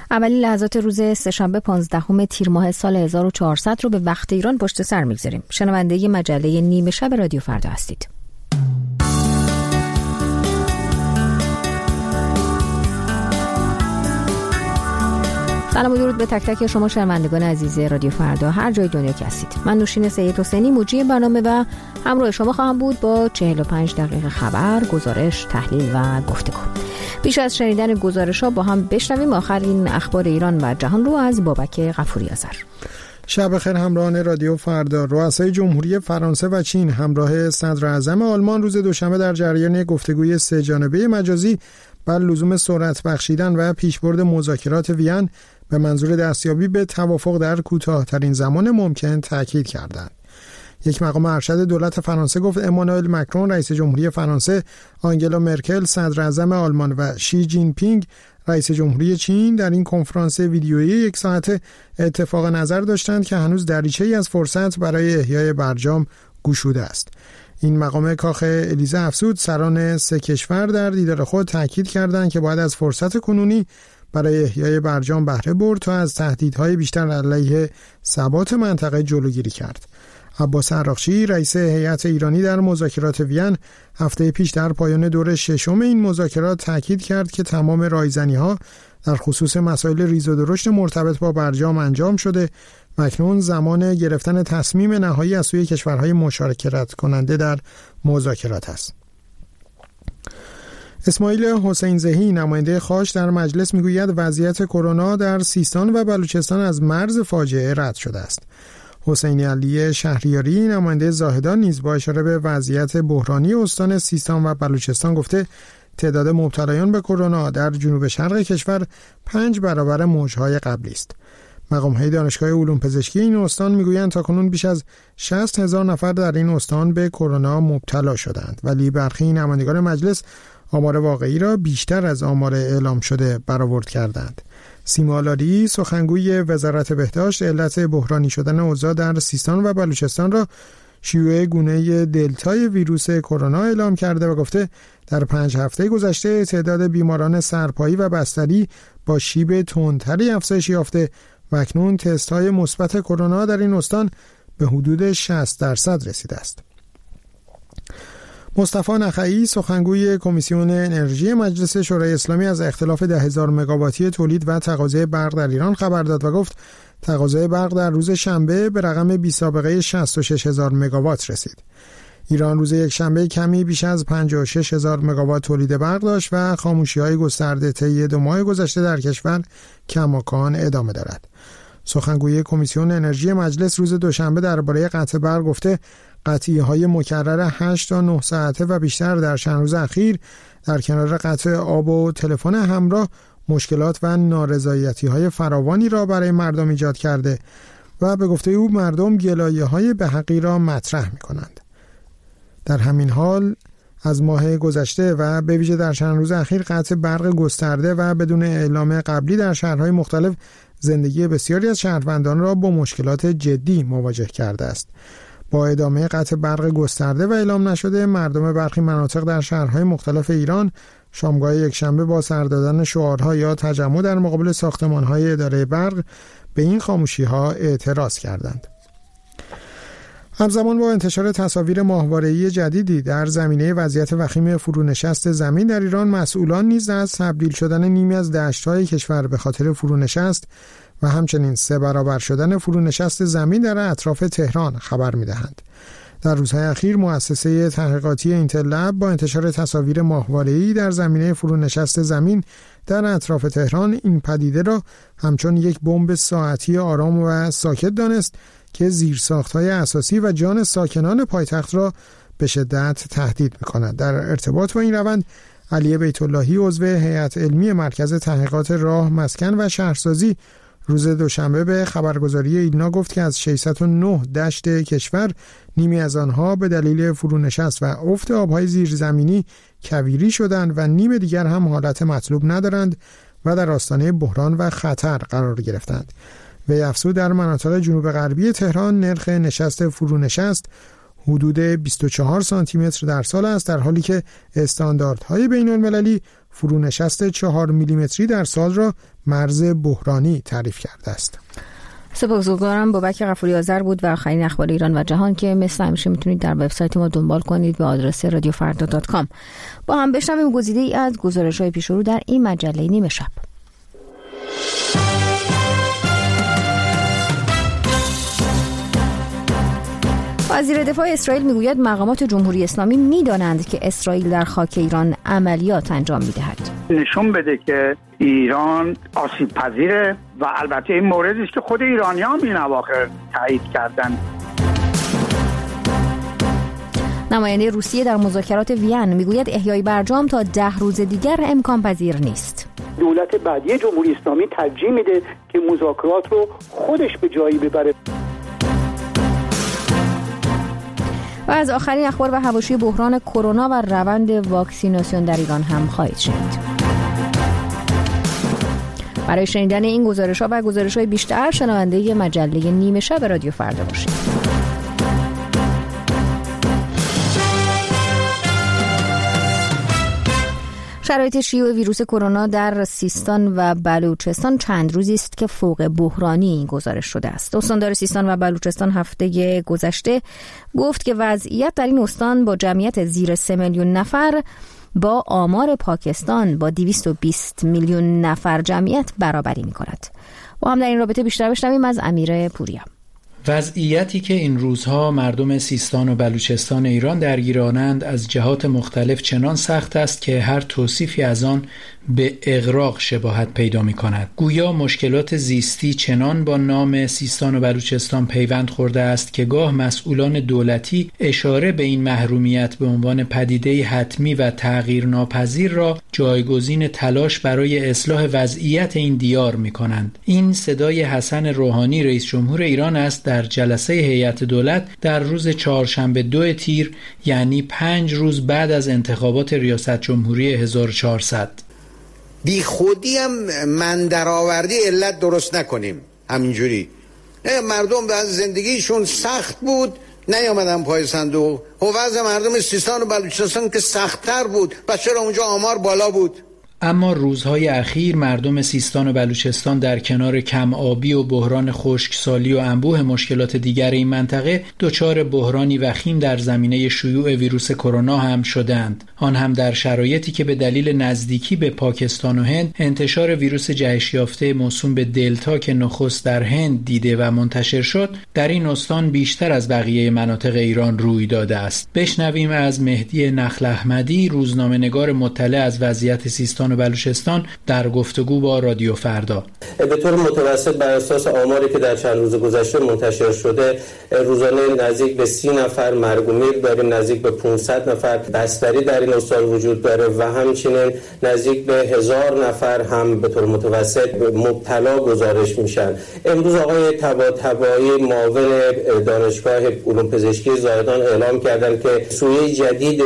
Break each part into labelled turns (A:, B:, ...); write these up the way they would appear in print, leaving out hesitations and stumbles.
A: اولین لحظات روز سه‌شنبه 15 تیر ماه سال 1400 رو به وقت ایران پشت سر می‌گذاریم. شنونده مجله نیمه شب رادیو فردا هستید. سلام و درود به تک تک شما شنوندگان عزیز رادیو فردا هر جای دنیا که هستید. من نوشین سید حسینی مجری برنامه و همراه شما خواهم بود با 45 دقیقه خبر، گزارش، تحلیل و گفتگو. پیش از شنیدن گزارش‌ها با هم بشنویم آخرین اخبار ایران و جهان رو از بابک غفوری آذر.
B: شب بخیر همراهان رادیو فردا. رؤسای جمهوری فرانسه و چین همراه صدر اعظم آلمان روز دوشنبه در جریان گفتگوی سه جانبه مجازی بر لزوم سرعت بخشیدن و پیشبرد مذاکرات وین به منظور دستیابی به توافق در کوتاه‌ترین زمان ممکن تاکید کردند. یک مقام ارشد دولت فرانسه گفت امانوئل مکرون رئیس جمهوری فرانسه، آنگلا مرکل صدر اعظم آلمان و شی جین پینگ رئیس جمهوری چین در این کنفرانس ویدیویی یک ساعته اتفاق نظر داشتند که هنوز دریچه‌ای از فرصت برای احیای برجام گشوده است. این مقام کاخ الیزه افزود سران سه کشور در دیدار خود تاکید کردند که باید از فرصت کنونی برای احیای برجام بهره برد تا از تهدیدهای بیشتر علیه ثبات منطقه جلوگیری کرد. عباس عراقچی رئیس هیئت ایرانی در مذاکرات وین هفته پیش در پایان دور ششم این مذاکرات تاکید کرد که تمام رایزنی‌ها در خصوص مسائل ریز و درشت مرتبط با برجام انجام شده و اکنون زمان گرفتن تصمیم نهایی از سوی کشورهای مشارکت کننده در مذاکرات است. اسماعیل حسین زهی نماینده خاش در مجلس میگوید وضعیت کرونا در سیستان و بلوچستان از مرز فاجعه رد شده است. حسین علی شهریاری نماینده زاهدان نیز با اشاره به وضعیت بحرانی استان سیستان و بلوچستان گفته تعداد مبتلایان به کرونا در جنوب شرق کشور 5 برابر موجهای قبلی است. مقام‌های دانشگاه علوم پزشکی این استان میگویند تاکنون بیش از 60,000 نفر در این استان به کرونا مبتلا شدند، ولی برخی نمایندگان مجلس آمار واقعی را بیشتر از آمار اعلام شده برآورد کردند. سیما لاری سخنگوی وزارت بهداشت علت بحرانی شدن اوضاع در سیستان و بلوچستان را شیوع گونه دلتای ویروس کرونا اعلام کرده و گفته در 5 هفته گذشته تعداد بیماران سرپایی و بستری با شیب تندتری افزایش یافته و اکنون تست‌های مثبت کرونا در این استان به حدود 60% رسیده است. مصطفی نخعی سخنگوی کمیسیون انرژی مجلس شورای اسلامی از اختلاف 10,000 مگاواتی تولید و تقاضای برق در ایران خبر داد و گفت تقاضای برق در روز شنبه به رقم بی سابقه 66,000 مگاوات رسید. ایران روز یک شنبه کمی بیش از 56,000 مگاوات تولید برق داشت و خاموشی‌های گسترده طی 2 ماه گذشته در کشور کماکان ادامه دارد. سخنگوی کمیسیون انرژی مجلس روز دوشنبه درباره قطع برق گفته قطعی‌های مکرر 8 تا 9 ساعته و بیشتر در چند روز اخیر در کنار قطع آب و تلفن همراه مشکلات و نارضایتی‌های فراوانی را برای مردم ایجاد کرده و به گفته او مردم گلایه‌های به‌حقی را مطرح می‌کنند. در همین حال از ماه گذشته و به ویژه در چند روز اخیر قطع برق گسترده و بدون اعلام قبلی در شهرهای مختلف زندگی بسیاری از شهروندان را با مشکلات جدی مواجه کرده است. با ادامه قطع برق گسترده و اعلام نشده مردم برخی مناطق در شهرهای مختلف ایران شامگاه یکشنبه با سر دادن شعارها یا تجمع در مقابل ساختمان‌های اداره برق به این خاموشی‌ها اعتراض کردند. همزمان با انتشار تصاویر ماهواره‌ای جدیدی در زمینه وضعیت وخیم فرونشست زمین در ایران، مسئولان نیز از تبدیل شدن نیمی از دشت‌های کشور به خاطر فرونشست و همچنین 3 برابر شدن فرونشست زمین در اطراف تهران خبر می‌دهند. در روزهای اخیر مؤسسه تحقیقاتی اینتل لب با انتشار تصاویر ماهواره‌ای در زمینه فرونشست زمین در اطراف تهران این پدیده را همچون یک بمب ساعتی آرام و ساکت دانست که زیرساخت‌های اساسی و جان ساکنان پایتخت را به شدت تهدید می‌کند. در ارتباط با این روند علی بیت اللهی عضو هیئت علمی مرکز تحقیقات راه، مسکن و شهرسازی روز دوشنبه به خبرگزاری ایلنا گفت که از 609 دشت کشور نیمی از آنها به دلیل فرونشست و افت آب‌های زیرزمینی کویری شدند و نیم دیگر هم حالت مطلوب ندارند و در آستانه بحران و خطر قرار گرفتند. وی افزود در مناطق جنوب غربی تهران نرخ نشست فرونشست حدود 24 سانتی متر در سال است، در حالی که استانداردهای بین المللی فرونشست 4 میلیمتری در سال را مرز بحرانی تعریف کرده است.
A: سپاسگزارم. بابک غفوری آذر بود و آخرین اخبار ایران و جهان که مثل همیشه میتونید در وبسایت ما دنبال کنید به آدرس radiofarda.com. با هم بشنویم گزیده‌ای از گزارش‌های پیش رو در این مجله نیمه شب. وزیر دفاع اسرائیل میگوید مقامات جمهوری اسلامی میدانند که اسرائیل در خاک ایران عملیات انجام میدهد.
C: نشون بده که ایران آسیب پذیره و البته این موردی است که خود ایرانیان این اواخر تایید کردند.
A: نماینده روسیه در مذاکرات وین میگوید احیای برجام تا 10 روز دیگر امکان پذیر نیست.
D: دولت بعدی جمهوری اسلامی ترجیح میده که مذاکرات رو خودش به جایی ببره.
A: و از آخرین اخبار و حواشی بحران کرونا و روند واکسیناسیون در ایران هم خواهید شنید. برای شنیدن این گزارش‌ها و گزارش‌های بیشتر شنونده مجله نیمه شب رادیو فردا باشید. شرایط شیوع ویروس کرونا در سیستان و بلوچستان چند روزی است که فوق بحرانی گزارش شده است. استاندار سیستان و بلوچستان هفته گذشته گفت که وضعیت در این استان با جمعیت زیر 3 میلیون نفر با آمار پاکستان با 220 میلیون نفر جمعیت برابری می‌کند. با هم در این رابطه بیشتر بشنویم از امیر پوریا.
E: وضعیتی که این روزها مردم سیستان و بلوچستان ایران درگیرانند از جهات مختلف چنان سخت است که هر توصیفی از آن به اغراق شباهت پیدا می کند. گویا مشکلات زیستی چنان با نام سیستان و بلوچستان پیوند خورده است که گاه مسئولان دولتی اشاره به این محرومیت به عنوان پدیده حتمی و تغییر ناپذیر را جایگزین تلاش برای اصلاح وضعیت این دیار می کنند. این صدای حسن روحانی رئیس جمهور ایران است در جلسه هیئت دولت در روز چهارشنبه 2 تیر، یعنی 5 روز بعد از انتخابات ریاست جمهوری 1400.
F: بی خودی هم من درآوردی علت درست نکنیم. همینجوری مردم به زندگیشون سخت بود نیامدن پای صندوق. وضع مردم سیستان و بلوچستان که سخت‌تر بود، پس چرا اونجا آمار بالا بود؟
E: اما روزهای اخیر مردم سیستان و بلوچستان در کنار کم آبی و بحران خشکسالی و انبوه مشکلات دیگر این منطقه دچار بحرانی وخیم در زمینه شیوع ویروس کرونا هم شدند. آن هم در شرایطی که به دلیل نزدیکی به پاکستان و هند انتشار ویروس جهش یافته موسوم به دلتا که نخست در هند دیده و منتشر شد، در این استان بیشتر از بقیه مناطق ایران روی داده است. بشنویم از مهدی نخل احمدی، روزنامه‌نگار مطلع از وضعیت سیستان و بلوچستان در گفتگو با رادیو فردا.
G: به طور متوسط بر اساس آماری که در چند روز گذشته منتشر شده، روزانه نزدیک به 30 نفر مرگ و میر داریم، نزدیک به 500 نفر بستری در این استان وجود داره و همچنین نزدیک به 1000 نفر هم به طور متوسط مبتلا گزارش میشن. امروز آقای طباطبایی معاون دانشگاه علوم پزشکی زاهدان اعلام کردند که سویه جدید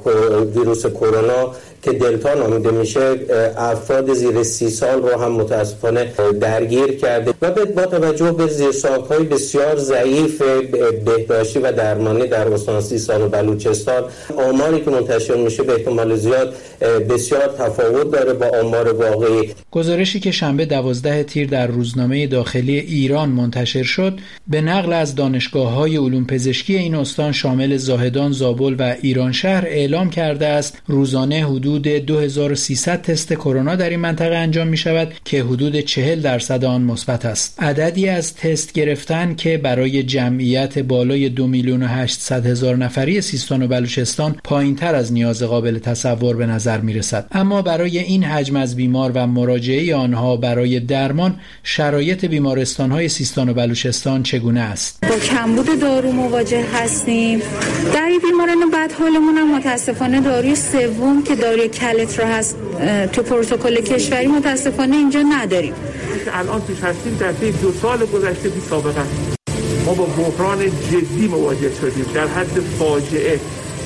G: ویروس کرونا که دلتا نامیده میشه افراد زیر 30 سال رو هم متاسفانه درگیر کرده و با توجه به زیرساخت‌های بسیار ضعیف بهداشتی و درمانی در استان سیستان و بلوچستان، آماری که منتشر میشه به احتمال زیاد بسیار تفاوت داره با آمار واقعی.
E: گزارشی که شنبه 12 تیر در روزنامه داخلی ایران منتشر شد، به نقل از دانشگاه‌های علوم پزشکی این استان شامل زاهدان، زابل و ایران شهر اعلام کرده است روزانه حدود 2300 تست کرونا در این منطقه انجام می شود که حدود 40% آن مثبت است. عددی از تست گرفتن که برای جمعیت بالای 2,800,000 نفری سیستان و بلوچستان پایین‌تر از نیاز قابل تصور به نظر می رسد. اما برای این حجم از بیمار و مراجعه آنها برای درمان، شرایط بیمارستان‌های سیستان و بلوچستان چگونه است؟
H: با کمبود دارو مواجه هستیم. در بیماران بد حالمون هم متاسفانه داروی سوم که داروی کلت را هست تو پروتکل کشوری متاسفانه اینجا نداریم.
I: الان توش هستیم در طی 2 سال گذشته بی سابقه ما با بحران جدی مواجه شدیم. در حد فاجعه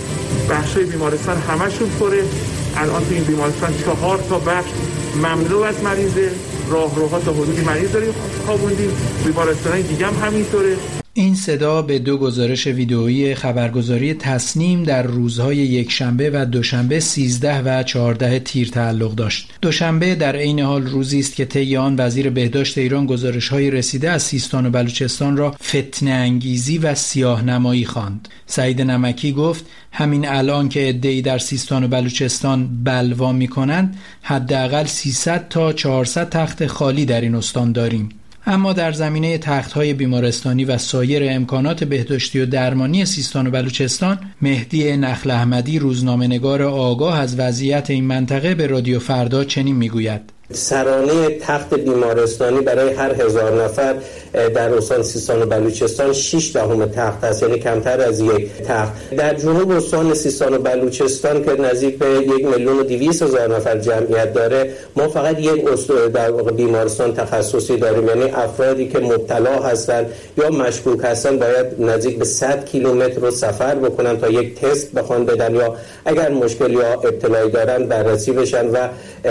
I: بخشای بیمارستان همشون پره. الان تو این بیمارستان 4 تا بخش مملو از مریضه، راهروها تا حدودی مریض داریم خوابوندیم. بیمارستان‌های دیگه هم همینطوره.
E: این صدا به 2 گزارش ویدئویی خبرگزاری تسنیم در روزهای یکشنبه و دوشنبه 13 و 14 تیر تعلق داشت. دوشنبه در عین حال روزی است که طی آن وزیر بهداشت ایران گزارش‌های رسیده از سیستان و بلوچستان را فتنه انگیزی و سیاه‌نمایی خواند. سعید نمکی گفت همین الان که عده‌ای در سیستان و بلوچستان بلوا می‌کنند، حداقل 300 تا 400 تخت خالی در این استان داریم. اما در زمینه تخت‌های بیمارستانی و سایر امکانات بهداشتی و درمانی سیستان و بلوچستان، مهدی نخل احمدی روزنامه‌نگار آگاه از وضعیت این منطقه به رادیو فردا چنین میگوید:
G: سرانه تخت بیمارستانی برای هر 1000 نفر در استان سیستان و بلوچستان 6 تخت است، یعنی کمتر از 1 تخت. در جنوب استان سیستان و بلوچستان که نزدیک به 1,200,000 نفر جمعیت داره، ما فقط 1 در بیمارستان تخصصی داریم، یعنی افرادی که مبتلا هستند یا مشکوک هستند باید نزدیک به 100 کیلومتر رو سفر بکنن تا یک تست بخوان بدن یا اگر مشکلی یا ابتلایی دارن بررسی بشن و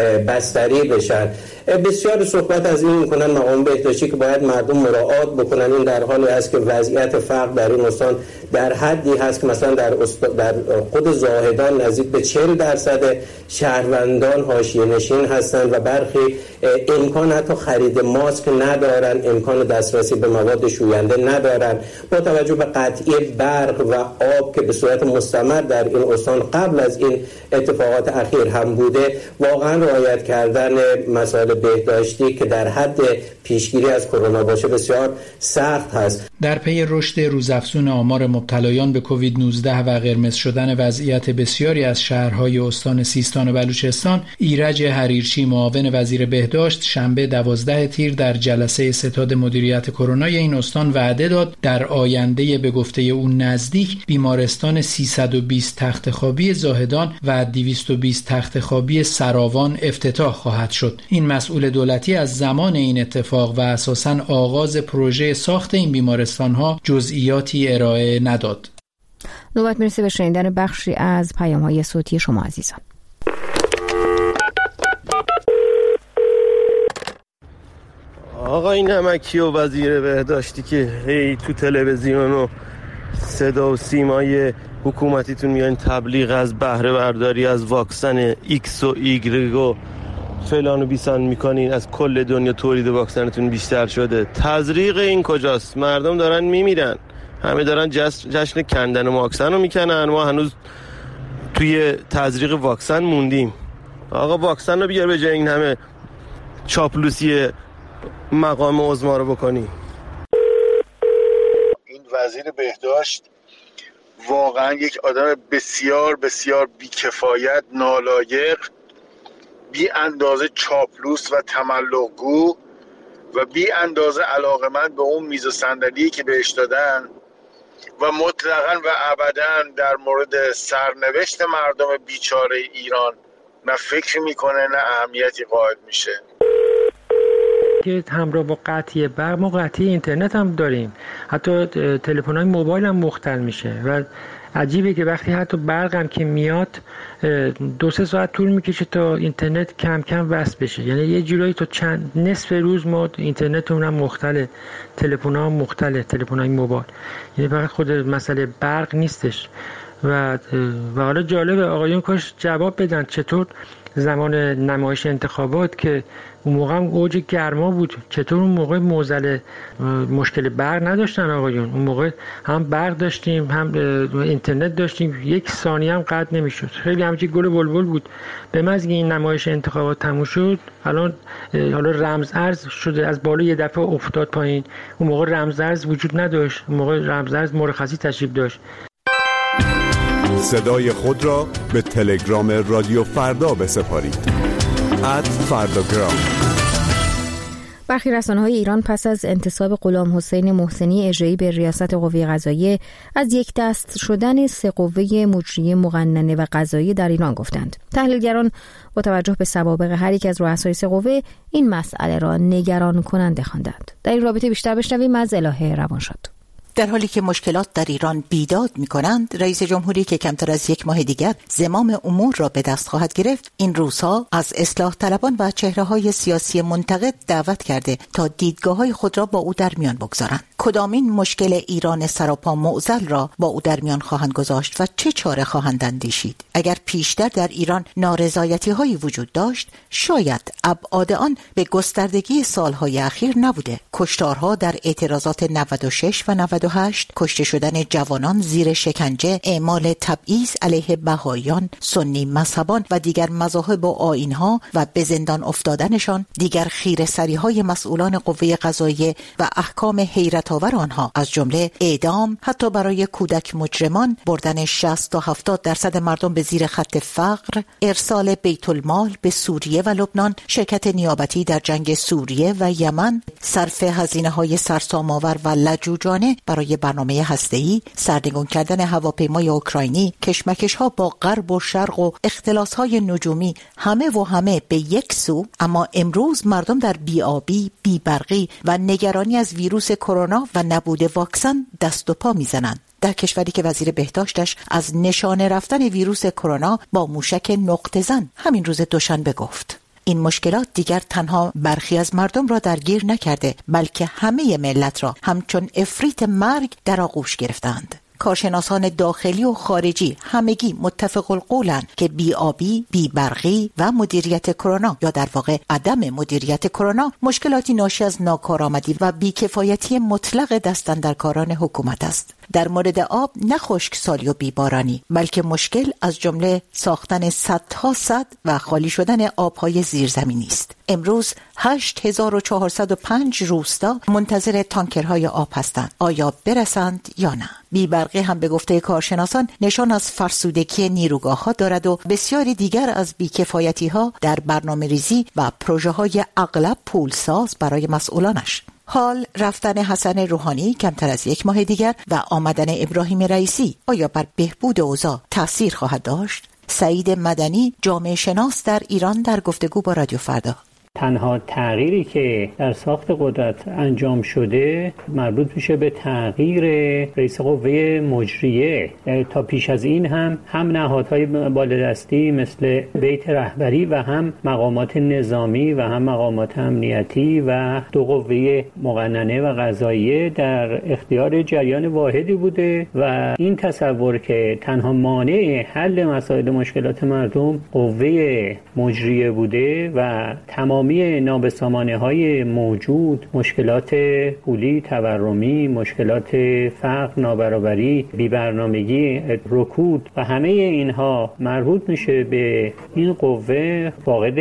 G: بستری بشن. بسیار صحبت از این میکنن مقام بهداشتی که باید مردم مراعات بکنن. این در حالی است که وضعیت فقر در این استان در حدی هست که مثلا در خود زاهدان نزدیک به 40% شهروندان حاشیه نشین هستند و برخی امکان حتی خرید ماسک ندارن، امکان دسترسی به مواد شوینده ندارن. با توجه به قطعی برق و آب که به صورت مستمر در این استان قبل از این اتفاقات اخیر هم بوده، واقعا رعایت کردن مسائل بهداشتی که در حد پیشگیری از کرونا باشه بسیار سخت هست.
E: در پی رشد روزافزون آمار مبتلایان به کووید 19 و قرمز شدن وضعیت بسیاری از شهرهای استان سیستان و بلوچستان، ایرج حریرچی معاون وزیر بهداشت شنبه 12 تیر در جلسه ستاد مدیریت کرونا این استان وعده داد در آینده به گفته او نزدیک بیمارستان 320 تخت خوابی زاهدان و 220 تخت خوابی سراوان افتتاح خواهد شد. این مسئول دولتی از زمان این اتفاق و اساساً آغاز پروژه ساخت این بیمارستان‌ها جزئیاتی ارائه نداد.
A: نوبت میرسه به شنیدن بخشی از پیام‌های صوتی شما عزیزان.
J: آقای نمکی و وزیر بهداشتی که هی تو تلویزیون و صدا و سیمای حکومتیتون میان تبلیغ از بهره برداری از واکسن ایکس و ایگرگ و فلان و بیسان میکنین، از کل دنیا تولید واکسنتون بیشتر شده. تزریق این کجاست؟ مردم دارن میمیرن، همه دارن جشن کندن و واکسن رو میکنن، ما هنوز توی تزریق واکسن موندیم. آقا واکسن رو بیار به جای این همه چاپلوسی مقام عظما رو بکنی.
K: این وزیر بهداشت واقعا یک آدم بسیار بسیار بیکفایت، نالایق، بی اندازه چاپلوس و تملق‌گو و بی اندازه علاقه‌مند به اون میز و صندلی که بهش دادن و مطلقاً و ابداً در مورد سرنوشت مردم بیچاره ایران نه فکر میکنه نه اهمیتی قائل میشه.
L: که همراه با قطعی برق ما قطعی اینترنت هم داریم، حتی تلفن‌های موبایل هم مختل میشه و عجیبه که وقتی حتی برق هم که میاد 2-3 ساعت طول میکشه تا اینترنت کم کم وصل بشه. یعنی یه جورایی تا نصف روز ما اینترنتمون هم مختله، تلفن‌ها هم مختله، تلفن‌های موبایل. یعنی فقط خود مسئله برق نیستش. و حالا جالبه آقایون کاش جواب بدن چطور زمان نمایش انتخابات که اون موقع هم اوج گرما بود، چطور اون موقع معضل مشکل برق نداشتن آقایون؟ اون موقع هم برق داشتیم هم اینترنت داشتیم، 1 ثانیه هم قطع نمیشد. خیلی همچین گل بلبل بود. به محض اینکه این نمایش انتخابات تموم شد، الان حالا رمز ارز شده، از بالا یه دفعه افتاد پایین. اون موقع رمز ارز وجود نداشت، اون موقع رمز ارز مرخصی تشریف داشت.
M: صدای خود را به تلگرام رادیو فردا بسپارید. @فرداگرام.
A: برخی رسانه‌های ایران پس از انتصاب غلام حسین محسنی اجرایی به ریاست قوه قضاییه از یک دست شدن 3 قوه مجریه مقننه و قضاییه در ایران گفتند. تحلیلگران با توجه به سوابق هر یک از رؤسای 3 قوه این مسئله را نگران کننده خواندند. در این رابطه بیشتر بشنویم از الهه روانشاد.
N: در حالی که مشکلات در ایران بیداد می‌کنند، رئیس جمهوری که کمتر از 1 ماه دیگر زمام امور را به دست خواهد گرفت، این روزها از اصلاح طلبان و چهره‌های سیاسی منتقد دعوت کرده تا دیدگاه‌های خود را با او در میان بگذارند. کدامین مشکل ایران سراپا معضل را با او در میان خواهند گذاشت و چه چاره خواهند اندیشید؟ اگر پیشتر در ایران نارضایتی‌هایی وجود داشت، شاید ابعاد آن به گستردگی سالهای اخیر نبوده. کشتارها در اعتراضات 96 و 98، کشته شدن جوانان زیر شکنجه، اعمال تبعیض علیه بهائیان، سنی مذهبان و دیگر مذاهب و آیین‌ها و به زندان افتادنشان، دیگر خیره‌سری‌های مسئولان قوه قضاییه و احکام حیرت‌آور آنها از جمله اعدام، حتی برای کودک مجرمان، بردن 60 تا 70% مردم به زیر خط فقر، ارسال بیت المال به سوریه و لبنان، شرکت نیابتی در جنگ سوریه و یمن، صرف هزینه‌های سرسام‌آور و لجوجانه برای برنامه هسته‌ای، سرنگون کردن هواپیمای اوکراینی، کشمکش‌ها با غرب و شرق و اختلاس‌های نجومی، همه به یک سو. اما امروز مردم در بی‌آبی، بی‌برقی و نگرانی از ویروس کرونا و نبود واکسن دست و پا می‌زنند. در کشوری که وزیر بهداشتش از نشانه رفتن ویروس کرونا با موشک نقطه زن همین روز دوشنبه گفت. این مشکلات دیگر تنها برخی از مردم را درگیر نکرده، بلکه همه ملت را همچون عفریت مرگ در آغوش گرفتند. کارشناسان داخلی و خارجی همگی متفق القولند که بی‌آبی، بی‌برقی و مدیریت کرونا یا در واقع عدم مدیریت کرونا مشکلاتی ناشی از ناکارآمدی و بیکفایتی مطلق دستاندرکاران حکومت است. در مورد آب نه خشکسالی و بیبارانی، بلکه مشکل از جمله ساختن صدها سد و خالی شدن آبهای زیرزمینی است. امروز 8405 روستا منتظر تانکرهای آب هستند. آیا برسند یا نه؟ بی‌برقی هم به گفته کارشناسان نشان از فرسودگی نیروگاه‌ها دارد و بسیاری دیگر از بیکفایتی‌ها در برنامه‌ریزی و پروژه‌های اغلب پولساز برای مسئولانش. حال رفتن حسن روحانی کمتر از یک ماه دیگر و آمدن ابراهیم رئیسی آیا بر بهبود اوضاع تأثیر خواهد داشت؟ سعید مدنی، جامعه شناس در ایران، در گفتگو با رادیو فردا:
L: تنها تغییری که در ساخت قدرت انجام شده مربوط میشه به تغییر رئیس قوه مجریه. تا پیش از این هم نهادهای بالادستی مثل بیت رهبری و هم مقامات نظامی و هم مقامات امنیتی و دو قوه مقننه و قضاییه در اختیار جریان واحدی بوده و این تصور که تنها مانع حل مسائل مشکلات مردم قوه مجریه بوده و تمامی نابسامانه‌های موجود، مشکلات پولی، تورمی، مشکلات فقر، نابرابری، بی‌برنامگی، رکود و همه اینها مربوط میشه به این قوه فاقد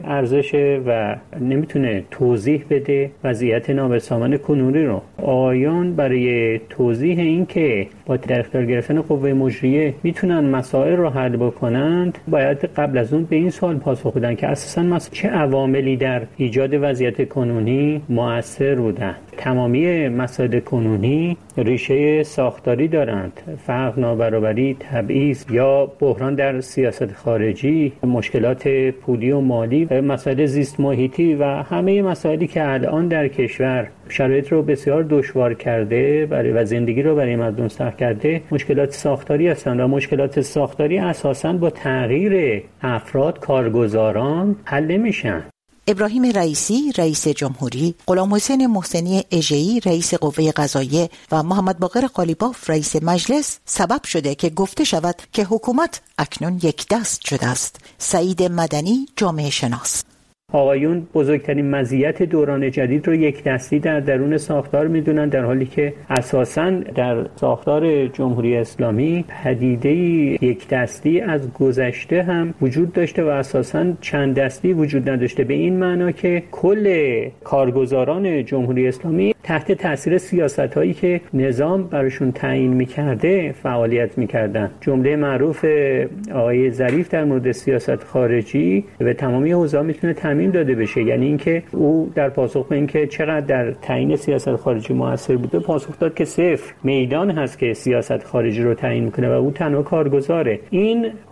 L: ارزشه و نمیتونه توضیح بده وضعیت نابسامان کنونی رو. آیان برای توضیح این که با در اختیار گرفتن قوه مجریه میتونن مسائل رو حل بکنند، باید قبل از اون به این سوال پاسخ بدن که اساساً چه عواملی در ایجاد وضعیت کنونی مؤثر بودند. تمامی مسائل کنونی ریشه ساختاری دارند: فقر، نابرابری، تبعیض یا بحران در سیاست خارجی، مشکلات پولی و مالی و مسائل زیست محیطی و همه مسائلی که الان در کشور شرایط رو بسیار دشوار کرده و زندگی رو برای مردم سخت کرده، مشکلات ساختاری هستند و مشکلات ساختاری اساساً با تغییر افراد، کارگزاران حل نمیشن.
N: ابراهیم رئیسی رئیس جمهوری، غلامحسین محسنی اژه‌ای رئیس قوه قضاییه و محمد باقر قالیباف رئیس مجلس سبب شده که گفته شود که حکومت اکنون یک دست شده است. سعید مدنی، جامعه شناس:
L: آقایون بزرگترین مزیت دوران جدید رو یک دستی در درون ساختار میدونن، در حالی که اساساً در ساختار جمهوری اسلامی پدیده یک دستی از گذشته هم وجود داشته و اساساً چند دستی وجود نداشته، به این معنا که کل کارگزاران جمهوری اسلامی تحت تاثیر سیاست‌هایی که نظام براشون تعیین می‌کرده فعالیت می‌کردن. جمله معروف آقای ظریف در مورد سیاست خارجی و تمامی حوزه‌ها میتونه تعیین داده بشه، یعنی اینکه او در پاسخ به اینکه چقدر در تعیین سیاست خارجی موثر بوده پاسخ داد که صفر. میدان هست که سیاست خارجی رو تعیین میکنه و او تنها کارگزاره. این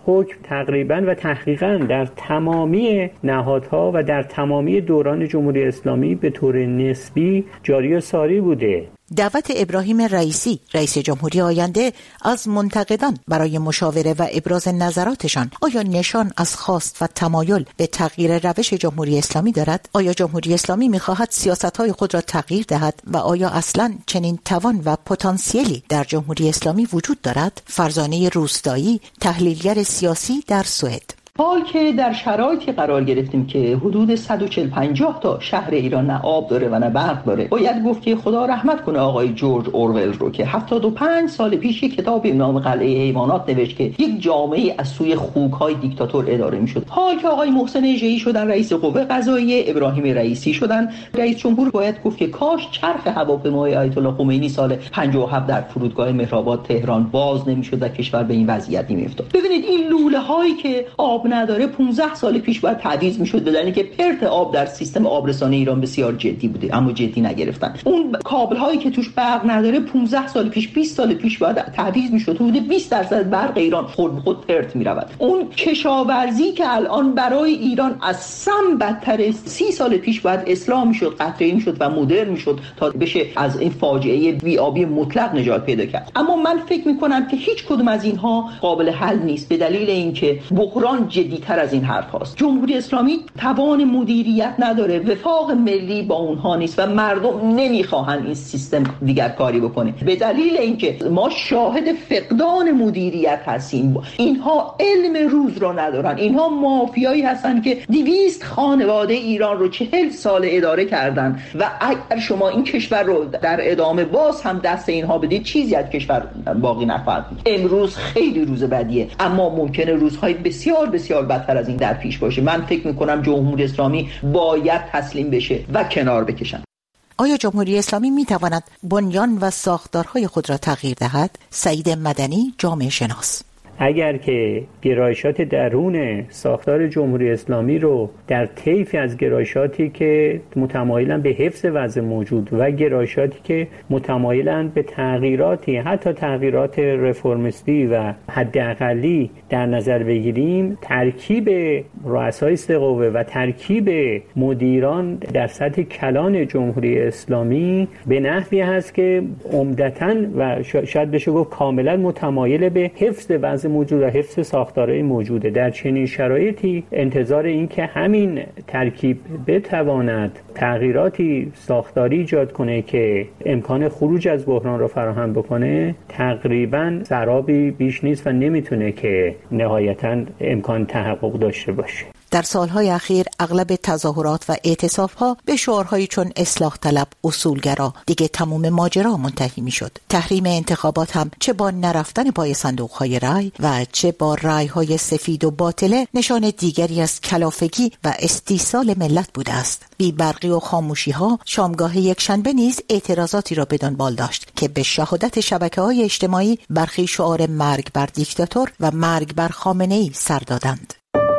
L: حکم تقریبا و تحقیقا در تمامی نهادها و در تمامی دوران جمهوری اسلامی به طور نسبی جاری و ساری بوده.
N: دعوت ابراهیم رئیسی رئیس جمهوری آینده از منتقدان برای مشاوره و ابراز نظراتشان آیا نشان از خواست و تمایل به تغییر روش جمهوری اسلامی دارد؟ آیا جمهوری اسلامی می‌خواهد سیاست‌های خود را تغییر دهد و آیا اصلاً چنین توان و پتانسیلی در جمهوری اسلامی وجود دارد؟ فرزانه روستایی، تحلیلگر سیاسی در سوئد.
O: حال که در شرایطی قرار گرفتیم که حدود 140-150 تا شهر ایران نه آب داره و نه برق داره، باید گفت که خدا رحمت کنه آقای جورج اورول رو که 75 سال پیش یک کتاب به نام قلعه حیوانات نوشت که یک جامعه از سوی خوک‌های دیکتاتور اداره می‌شد. حال که آقای محسن ژه‌ای شدن رئیس قوه قضاییه، ابراهیم رئیسی شدن رئیس جمهور، باید گفت که کاش چرخ هواپیمای آیت الله خمینی سال 57 در فرودگاه مهرآباد تهران باز نمی‌شد و کشور به این وضعیت نمی‌افتاد. ببینید این لوله‌هایی که آب نداره 15 سال پیش باید تعویض میشد، بدون که پرت آب در سیستم آبرسانی ایران بسیار جدی بوده اما جدی نگرفتن. اون کابل هایی که توش برق نداره 15 سال پیش 20 سال پیش باید تعویض میشد. حدود 20% برق ایران خود پرت میرود. اون کشاورزی که الان برای ایران از سم بدتر 30 سال پیش باید اصلاح میشد، قطره‌ای میشد و مدرن میشد تا بشه از این فاجعه بی‌آبی مطلق نجات پیدا کرد. اما من فکر میکنم که هیچ کدوم از اینها قابل حل نیست به دلیل اینکه بحران جدی‌تر از این حرف هاست. جمهوری اسلامی توان مدیریت نداره، وفاق ملی با اونها نیست و مردم نمیخواهن این سیستم دیگر کاری بکنه به دلیل اینکه ما شاهد فقدان مدیریت هستیم. اینها علم روز رو ندارن، اینها مافیایی هستن که 200 خانواده ایران رو 40 سال اداره کردن و اگر شما این کشور رو در ادامه باز هم دست اینها بدید چیزی از کشور باقی نخواهد. امروز خیلی روز بدیه اما ممکنه روزهای بسیار بدتر از این در پیش باشه. من فکر میکنم جمهوری اسلامی باید تسلیم بشه و کنار بکشن.
N: آیا جمهوری اسلامی میتواند بنیان و ساختارهای خود را تغییر دهد؟ سعید مدنی، جامعه شناس:
L: اگر که گرایشات درون ساختار جمهوری اسلامی رو در طیفی از گرایشاتی که متمایلن به حفظ وضع موجود و گرایشاتی که متمایلن به تغییراتی، حتی تغییرات رفرمیستی و حداقلی در نظر بگیریم، ترکیب رؤسای سه قوه و ترکیب مدیران در سطح کلان جمهوری اسلامی به نحوی هست که عمدتاً و شاید بشه گفت کاملا متمایل به حفظ وضع موجود و حفظ ساختارهای موجوده. در چنین شرایطی انتظار این که همین ترکیب بتواند تغییراتی ساختاری ایجاد کنه که امکان خروج از بحران را فراهم بکنه تقریباً سرابی بیش نیست و نمیتونه که نهایتاً امکان تحقق داشته باشه.
N: در سالهای اخیر اغلب تظاهرات و اعتصابها به شعارهایی چون اصلاح طلب، اصولگرا، دیگه تموم ماجرا منتهی میشد. تحریم انتخابات هم چه با نرفتن پای صندوقهای رای و چه با رایهای سفید و باطله نشان دیگری از کلافگی و استیصال ملت بوده است. بی برقی و خاموشی ها شامگاه یکشنبه نیز اعتراضاتی را به دنبال داشت که به شهادت شبکه‌های اجتماعی برخی شعار مرگ بر دیکتاتور و مرگ بر خامنه‌ای سر دادند.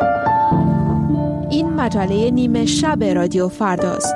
P: این مجله نیمه شب رادیو فرداست.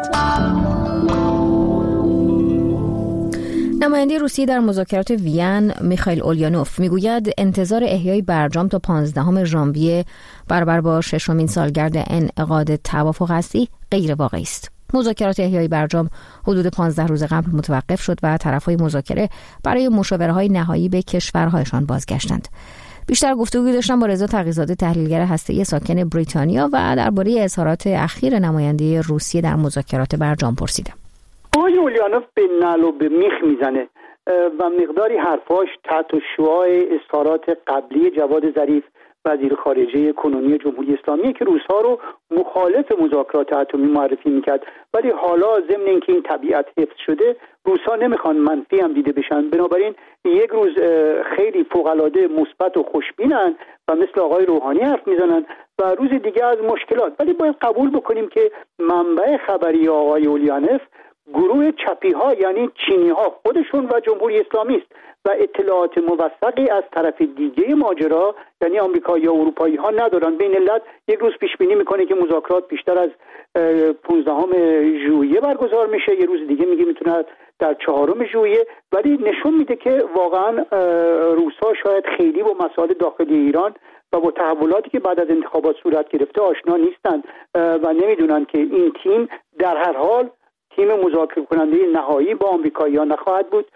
A: نماینده روسیه در مذاکرات وین میخائیل اوليانوف میگوید انتظار احیای برجام تا 15 ژانویه برابر با 6مین سالگرد انعقاد توافق هستی غیر واقعی است. مذاکرات احیای برجام حدود 15 روز قبل متوقف شد و طرفهای مذاکره برای مشاوره‌های نهایی به کشورهایشان بازگشتند. بیشتر گفتگو داشتم با رضا تقی‌زاده، تحلیلگر هسته‌ای ساکن بریتانیا، و درباره اظهارات اخیر نماینده روسیه در مذاکرات برجام پرسیدم.
D: آقای اوليانوف به نعل و به میخ میزنه و مقداری حرفاش تحت شعاع اظهارات قبلی جواد ظریف وزیر خارجه کنونی جمهوری اسلامی که روس‌ها رو مخالف مذاکرات اتمی معرفی میکرد، ولی حالا ضمن اینکه این طبیعت حفظ شده روس‌ها نمیخوان منفی هم دیده بشن، بنابراین یک روز خیلی فوق‌العاده مثبت و خوشبینن و مثل آقای روحانی حرف میزنن و روز دیگه از مشکلات. ولی باید قبول بکنیم که منبع خبری آقای اوليانوف گروه چپی ها یعنی چینی ها خودشون و جمهوری اسلامی است و اطلاعات موثقی از طرف دیگه ماجرا یعنی آمریکایی و اروپایی ها ندارن. بین علت یک روز پیش بینی میکنه که مذاکرات بیشتر از 15 ژوئیه برگزار میشه، یه روز دیگه میگه میتونه در 4 ژوئیه، ولی نشون میده که واقعا روس‌ها شاید خیلی با مسائل داخلی ایران و با تحولاتی که بعد از انتخابات صورت گرفته آشنا نیستند و نمیدونن که این تیم در هر حال تیم مذاکره کننده نهایی با آمریکایی‌ها نخواهد بود.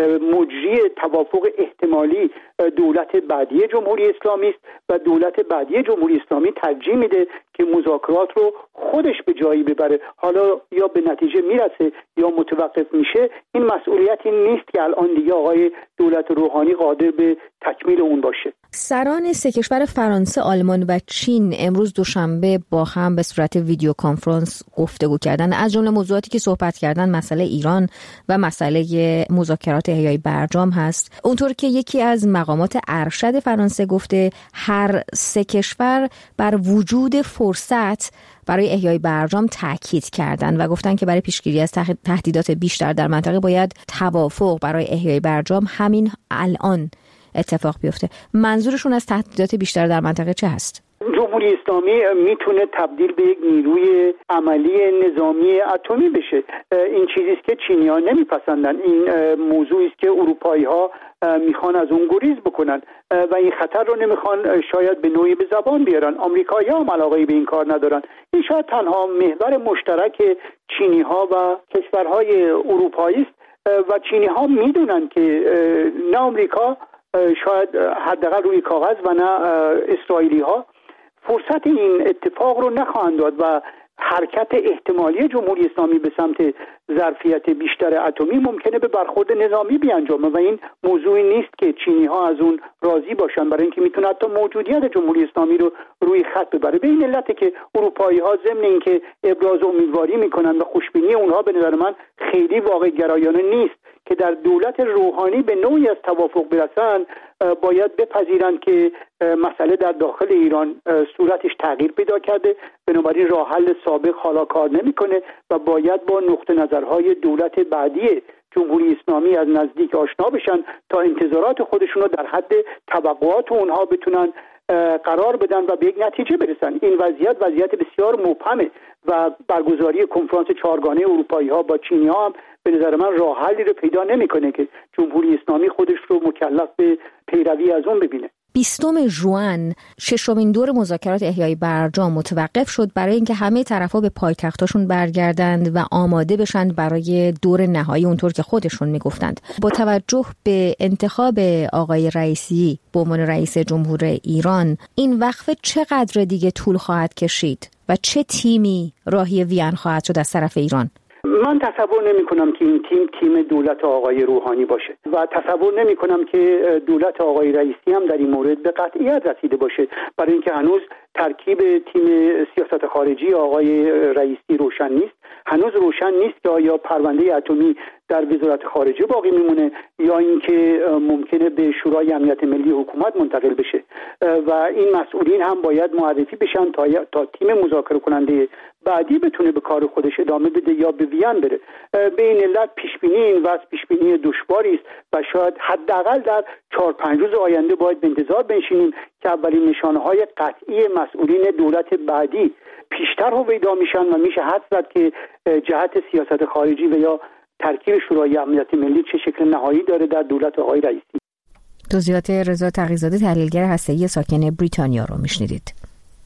D: مجری توافق احتمالی دولت بعدی جمهوری اسلامی است و دولت بعدی جمهوری اسلامی ترجیح میده که مذاکرات رو خودش به جایی ببره. حالا یا به نتیجه میرسه یا متوقف میشه، این مسئولیتی نیست که الان دیگه آقای دولت روحانی قادر به تکمیل اون باشه.
A: سران سه کشور فرانسه، آلمان و چین امروز دوشنبه با هم به صورت ویدیو کنفرانس گفتگو کردن. از جمله موضوعاتی که صحبت کردن مسئله ایران و مسئله مذاکرات احیای برجام هست. اونطور که یکی از مقامات ارشد فرانسه گفته هر سه کشور بر وجود فرصت برای احیای برجام تاکید کردند و گفتن که برای پیشگیری از تهدیدات بیشتر در منطقه باید توافق برای احیای برجام همین الان اتفاق بیفته. منظورشون از تهدیدات بیشتر در منطقه چه هست؟
D: جمهوری اسلامی میتونه تبدیل به یک نیروی عملی نظامی اتمی بشه. این چیزی است که چینی‌ها نمیپسندن. این موضوعی است که اروپایی‌ها میخوان از اون گریز بکنن و این خطر رو نمیخوان شاید به نوعی به زبان بیارن. آمریکایی‌ها هم علاقه به این کار ندارن. این شاید تنها محور مشترک چینی‌ها و کشورهای اروپایی است و چینی‌ها میدونن که نه آمریکا شاید حداقل روی کاغذ و نه اسرائیلی‌ها فرصت این اتفاق رو نخواهند داد و حرکت احتمالی جمهوری اسلامی به سمت ظرفیت بیشتر اتمی ممکنه به برخورد نظامی بیانجامه و این موضوعی نیست که چینی‌ها از اون راضی باشن، برای اینکه میتونه حتی موجودیت جمهوری اسلامی رو روی خط ببره. به این علته که اروپایی‌ها ضمن اینکه ابراز امیدواری میکنن و خوشبینی اونها به نظر من خیلی واقع گرایانه نیست که در دولت روحانی به نوعی از توافق برسن، باید بپذیرند که مسئله در داخل ایران صورتش تغییر پیدا کرده، بنابراین راه حل سابق حالا کار نمیکنه و باید با نقطه نظرهای دولت بعدی جمهوری اسلامی از نزدیک آشنا بشن تا انتظارات خودشون رو در حد توقعات اونها بتونن قرار بدن و به یک نتیجه برسن. این وضعیت بسیار مبهمه و برگزاری کنفرانس چهارگانه اروپایی‌ها با چینی‌ها هم به نظر من راه حلی رو پیدا نمی‌کنه که جمهوری اسلامی خودش رو مکلف به پیروی از اون ببینه.
A: 20 ژوئن ششمین دور مذاکرات احیای برجام متوقف شد برای اینکه همه طرفا به پایتختاشون برگردند و آماده بشن برای دور نهایی اونطور که خودشون میگفتند. با توجه به انتخاب آقای رئیسی به عنوان رئیس جمهور ایران، این وقفه چقدر دیگه طول خواهد کشید و چه تیمی راهی وین خواهد شد از طرف ایران؟
D: من تصور نمی کنم که این تیم دولت آقای روحانی باشه و تصور نمی کنم که دولت آقای رئیسی هم در این مورد به قطعیت رسیده باشه، برای اینکه هنوز ترکیب تیم سیاست خارجی آقای رئیسی روشن نیست. هنوز روشن نیست که آیا پرونده اتمی در وزارت خارجه باقی میمونه یا اینکه ممکنه به شورای امنیت ملی حکومت منتقل بشه و این مسئولین هم باید معرفی بشن تا تیم مذاکره کننده بعدی بتونه به کار خودش ادامه بده یا به وین بره. به این علت پیشبینی این وضع پیشبینی دشواری است و شاید حداقل در 4-5 روز آینده باید به انتظار بنشینیم که اولین نشانه‌های قطعی مسئولین دولت بعدی پیشتر هویدا میشن و میشه حدس زد که جهت سیاست خارجی و یا ترکیب شورای امنیت ملی چه شکل نهایی داره در دولت آقای رئیسی.
A: توضیحات رضا تقی‌زاده، تحلیلگر هسته‌ای ساکن بریتانیا رو میشنیدید.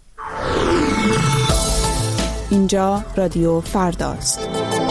P: اینجا رادیو فرداست.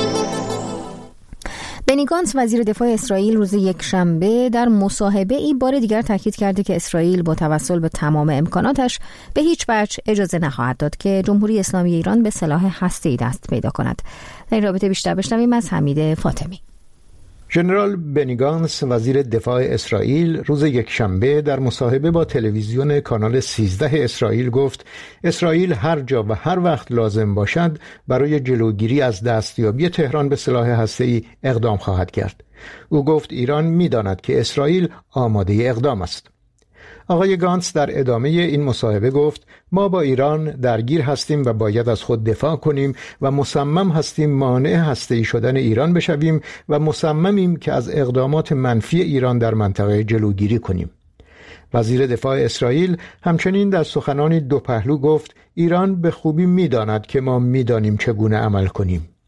A: بنی گانتز وزیر دفاع اسرائیل روز یکشنبه در مصاحبه‌ای بار دیگر تاکید کرده که اسرائیل با توسل به تمام امکاناتش به هیچ وجه اجازه نخواهد داد که جمهوری اسلامی ایران به سلاح هسته‌ای دست پیدا کند. در این رابطه بیشتر بشنویم از حمید فاطمی.
Q: ژنرال بنی گانتز وزیر دفاع اسرائیل روز یکشنبه در مصاحبه با تلویزیون کانال 13 اسرائیل گفت اسرائیل هر جا و هر وقت لازم باشد برای جلوگیری از دستیابی تهران به سلاح هسته‌ای اقدام خواهد کرد. او گفت ایران می‌داند که اسرائیل آماده اقدام است. آقای گانتز در ادامه این مصاحبه گفت ما با ایران درگیر هستیم و باید از خود دفاع کنیم و مصمم هستیم مانع هسته‌ای شدن ایران بشویم و مصممیم که از اقدامات منفی ایران در منطقه جلوگیری کنیم. وزیر دفاع اسرائیل همچنین در سخنانی دو پهلو گفت ایران به خوبی می‌داند که ما می‌دانیم چگونه عمل کنیم.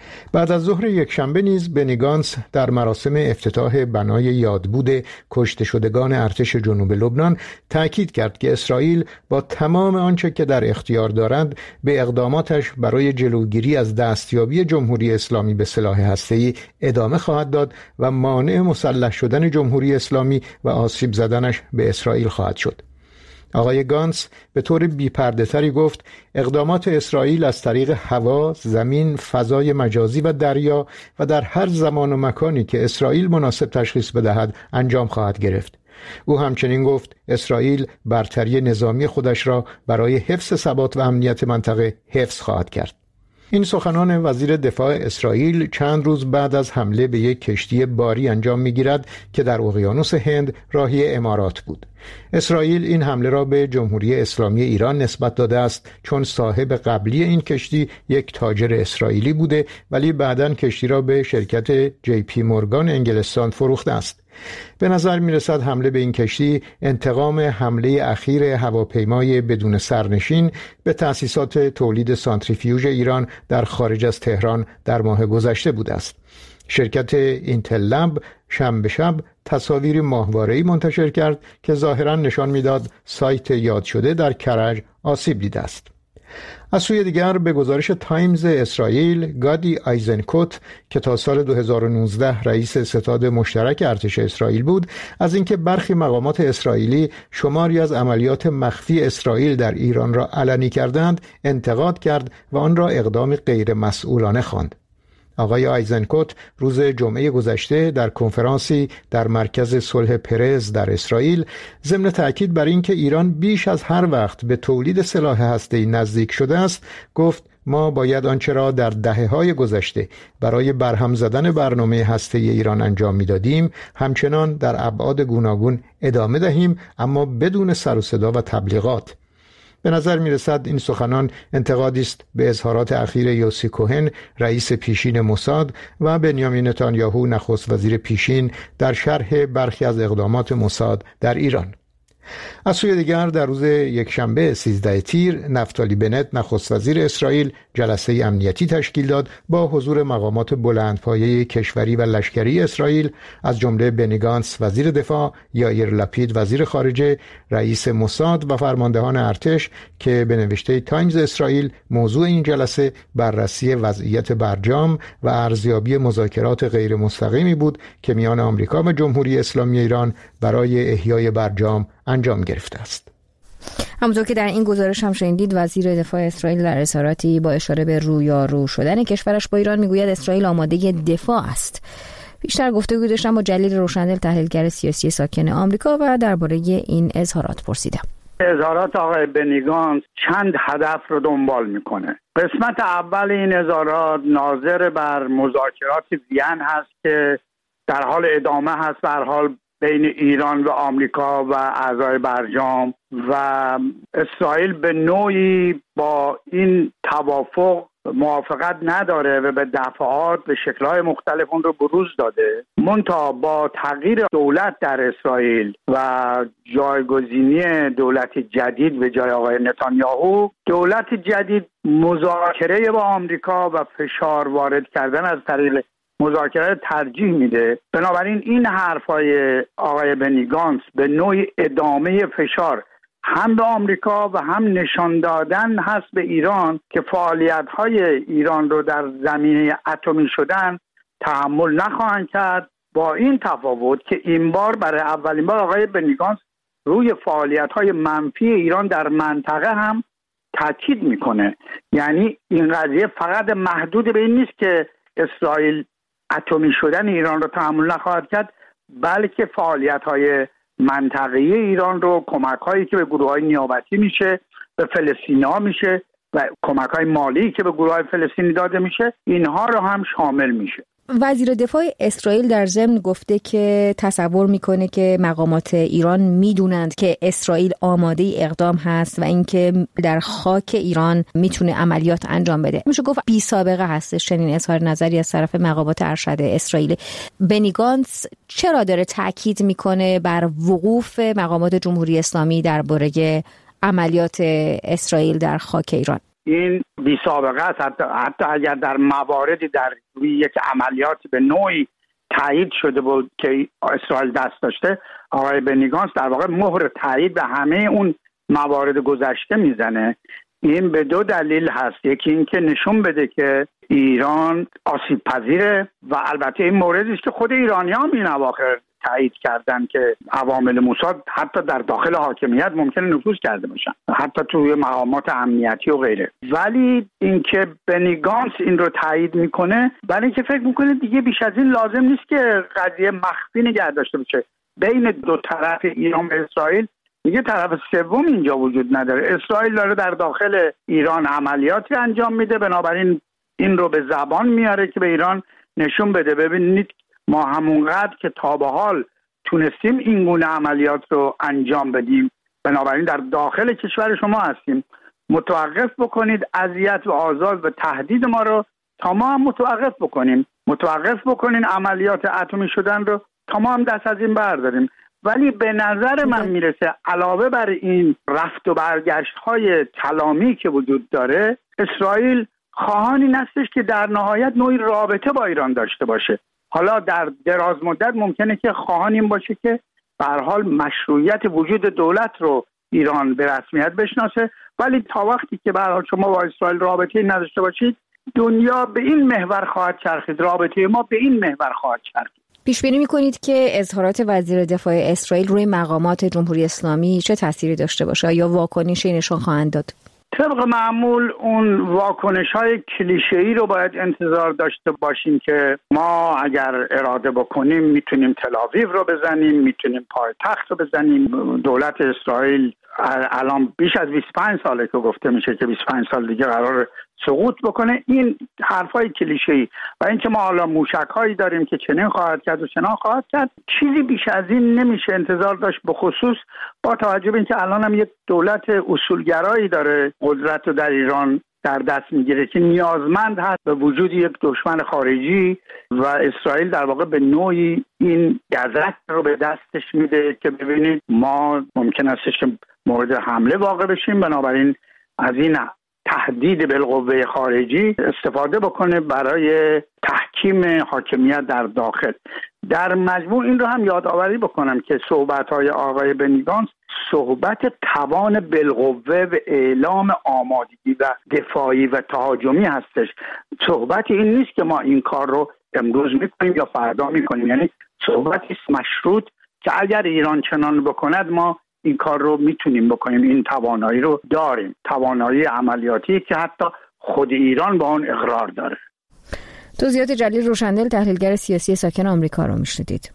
Q: بعد از ظهر یکشنبه نیز بنی گانتس در مراسم افتتاح بنای یادبود کشته شدگان ارتش جنوب لبنان تأکید کرد که اسرائیل با تمام آنچه که در اختیار دارد به اقداماتش برای جلوگیری از دستیابی جمهوری اسلامی به سلاح هسته‌ای ادامه خواهد داد و مانع مسلح شدن جمهوری اسلامی و آسیب زدنش به اسرائیل خواهد شد. آقای گانتس به طور بی‌پرده‌تری گفت اقدامات اسرائیل از طریق هوا، زمین، فضای مجازی و دریا و در هر زمان و مکانی که اسرائیل مناسب تشخیص بدهد انجام خواهد گرفت. او همچنین گفت اسرائیل برتری نظامی خودش را برای حفظ ثبات و امنیت منطقه حفظ خواهد کرد. این سخنان وزیر دفاع اسرائیل چند روز بعد از حمله به یک کشتی باری انجام می‌گیرد که در اقیانوس هند راهی امارات بود. اسرائیل این حمله را به جمهوری اسلامی ایران نسبت داده است چون صاحب قبلی این کشتی یک تاجر اسرائیلی بوده ولی بعداً کشتی را به شرکت جی پی مورگان انگلستان فروخته است. به نظر می‌رسد حمله به این کشتی انتقام حمله اخیر هواپیمای بدون سرنشین به تأسیسات تولید سانتریفیوژ ایران در خارج از تهران در ماه گذشته بوده است. شرکت اینتل لب شنبه شب تصاویری ماهواره‌ای منتشر کرد که ظاهراً نشان می‌داد سایت یاد شده در کرج آسیب دیده است. از سوی دیگر به گزارش تایمز اسرائیل، گادی آیزنکوت که تا سال 2019 رئیس ستاد مشترک ارتش اسرائیل بود، از اینکه برخی مقامات اسرائیلی شماری از عملیات مخفی اسرائیل در ایران را علنی کردند، انتقاد کرد و آن را اقدام غیر مسئولانه خواند. آقای آیزنکوت روز جمعه گذشته در کنفرانسی در مرکز صلح پرز در اسرائیل ضمن تأکید بر اینکه ایران بیش از هر وقت به تولید سلاح هسته‌ای نزدیک شده است گفت ما باید آنچه را در دهه‌های گذشته برای برهم زدن برنامه هسته‌ای ایران انجام می‌دادیم همچنان در ابعاد گوناگون ادامه دهیم اما بدون سر و صدا و تبلیغات. به نظر می‌رسد این سخنان انتقادی است به اظهارات اخیر یوسی کوهن رئیس پیشین موساد و بنیامین نتانیاهو نخست وزیر پیشین در شرح برخی از اقدامات موساد در ایران. از سوی دیگر در روز یکشنبه 13 تیر نفتالی بنت نخست وزیر اسرائیل جلسه امنیتی تشکیل داد با حضور مقامات بلندپایه کشوری و لشکری اسرائیل از جمله بنی گانتس وزیر دفاع، یائیر لپید وزیر خارجه، رئیس موساد و فرماندهان ارتش که به نوشته تایمز اسرائیل موضوع این جلسه بررسی وضعیت برجام و ارزیابی مذاکرات غیر مستقیمی بود که میان آمریکا و جمهوری اسلامی ایران برای احیای برجام انجام گرفته است.
A: همونطور که در این گزارش هم شنیدید وزیر دفاع اسرائیل در اظهاراتی با اشاره به رویارو شدن کشورش با ایران میگوید اسرائیل آماده دفاع است. بیشتر گفتگو داشتم با جلیل روشندل تحلیلگر سیاسی ساکن آمریکا و درباره این اظهارات پرسیدم.
C: اظهارات آقای بنی گانتس چند هدف رو دنبال میکنه. قسمت اول این اظهارات ناظر بر مذاکرات وین هست که در حال ادامه هست به هر حال بین ایران و آمریکا و اعضای برجام و اسرائیل به نوعی با این توافق موافقت نداره و به دفعات به شکل‌های مختلف اون رو بروز داده. منتها با تغییر دولت در اسرائیل و جایگزینی دولت جدید به جای آقای نتانیاهو، دولت جدید مذاکره با آمریکا و فشار وارد کردن از طریق مذاکره ترجیح میده. بنابراین این حرفای آقای بنی گانتس به نوعی ادامه فشار هم به آمریکا و هم نشان دادن هست به ایران که فعالیت‌های ایران رو در زمینه اتمی شدن تحمل نخواهند کرد، با این تفاوت که این بار برای اولین بار آقای بنی گانتس روی فعالیت‌های منفی ایران در منطقه هم تاکید میکنه. یعنی این قضیه فقط محدود به این نیست که اسرائیل اتمی شدن ایران رو تحمل نخواهد کرد، بلکه فعالیت‌های منطقه‌ای ایران رو، کمک‌هایی که به گروه‌های نیابتی میشه، به فلسطینی‌ها میشه و کمک‌های مالی که به گروه‌های فلسطینی داده میشه، اینها رو هم شامل میشه.
A: وزیر دفاع اسرائیل در ضمن گفته که تصور میکنه که مقامات ایران میدونند که اسرائیل آماده اقدام هست و اینکه در خاک ایران میتونه عملیات انجام بده. میشه گفت بی سابقه هستش چنین اظهار نظری از طرف مقامات ارشد اسرائیل. بنی گانتس چرا داره تاکید میکنه بر وقوف مقامات جمهوری اسلامی درباره عملیات اسرائیل در خاک ایران؟
C: این بی سابقه است. حتی اگر در مواردی در یک عملیات به نوعی تایید شده بود که اسرائیل دست داشته، آقای بنی گانتز در واقع مهر تایید به همه اون موارد گذشته میزنه. این به دو دلیل هست. یکی این که نشون بده که ایران آسیب پذیره و البته این موردی است که خود ایرانیان این اواخر تایید کردن که عوامل موساد حتی در داخل حاکمیت ممکنه نفوذ کرده باشن، حتی توی مقامات امنیتی و غیره. ولی اینکه بنی گانتز این رو تایید میکنه برای اینکه فکر میکنه دیگه بیش از این لازم نیست که قضیه مخفی نگه داشته بشه بین دو طرف ایران و اسرائیل. دیگه طرف سوم اینجا وجود نداره. اسرائیل داره در داخل ایران عملیاتی انجام میده، بنابراین این رو به زبان میاره که به ایران نشون بده ببینید ما همونقدر که تا به حال تونستیم این گونه عملیات رو انجام بدیم، بنابراین در داخل کشور شما هستیم، متوقف بکنید اذیت و آزار و تهدید ما رو تا ما هم متوقف بکنین عملیات اتمی شدن رو تا ما هم دست از این برداریم. ولی به نظر من میرسه علاوه بر این رفت و برگشت های کلامی که وجود داره، اسرائیل خواهان این هستش که در نهایت نوعی رابطه با ایران داشته باشه. حالا در دراز مدت ممکنه که خواهان این باشه که به هر حال مشروعیت وجود دولت رو ایران به رسمیت بشناسه، ولی تا وقتی که به هر حال شما با اسرائیل رابطه‌ای نداشته باشید، دنیا به این محور خواهد چرخید، رابطه ما به این محور خواهد چرخید.
A: پیش بینی می‌کنید که اظهارات وزیر دفاع اسرائیل روی مقامات جمهوری اسلامی چه تأثیری داشته باشه یا واکنشی نشان خواهند داد؟
C: طبق معمول اون واکنش‌های کلیشه‌ای رو باید انتظار داشته باشیم که ما اگر اراده بکنیم میتونیم تل‌آویو رو بزنیم، میتونیم پایتخت رو بزنیم. دولت اسرائیل الان بیش از 25 ساله که گفته میشه که 25 سال دیگه قرار سقوط بکنه. این حرفای کلیشه‌ای و اینکه ما حالا موشک‌هایی داریم که چنین خواهد کرد و چنان خواهد کرد، چیزی بیش از این نمیشه انتظار داشت، به خصوص با توجه به اینکه الان هم یک دولت اصولگرایی داره قدرت رو در ایران در دست میگیره که نیازمند هست به وجود یک دشمن خارجی و اسرائیل در واقع به نوعی این گزک رو به دستش میده که ببینید ما ممکن استش که مورد حمله واقع بشیم، بنابراین از این تهدید بالقوه خارجی استفاده بکنه برای تحکیم حاکمیت در داخل. در مجموع این رو هم یادآوری بکنم که صحبت‌های آقای بنی گانتز صحبت توان بالقوه و اعلام آمادگی و دفاعی و تهاجمی هستش. صحبت این نیست که ما این کار رو امروز میکنیم یا فردا میکنیم، یعنی صحبتی مشروط که اگر ایران چنان بکند ما این کار رو میتونیم بکنیم، این توانایی رو داریم، توانایی عملیاتی که حتی خود ایران با اون اقرار داره.
A: توضیحات جلیل روشندل، تحلیلگر سیاسی ساکن آمریکا رو میشنیدید.